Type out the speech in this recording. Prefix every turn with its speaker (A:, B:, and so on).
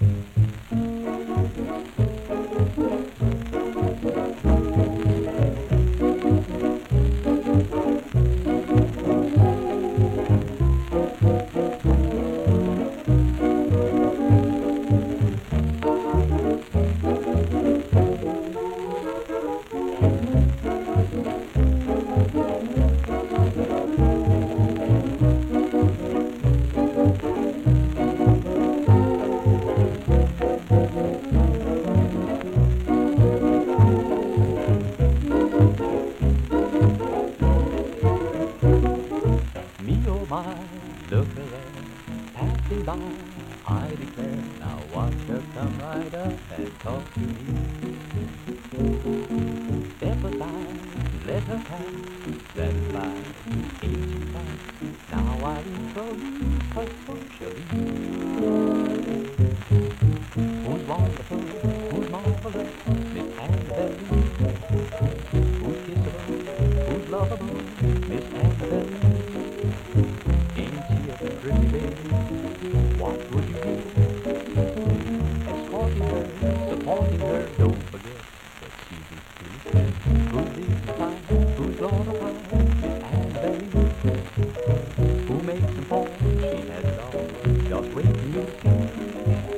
A: Look at her passing by, I declare. Now watch her come right up and talk to me. Step aside, let her pass, satisfied, ain't she fine? Now I'll introduce her socially. Who's wonderful, who's marvelous, Miss Annabelle. Who's kissable, who's lovable, Miss Annabelle. Pretty baby, what would you do? Escorting her, supporting her, don't forget that she's exclusive. Who's dignified, who's glorified, Miss Annabelle. Who makes them fall, she has it all, just wait till you see.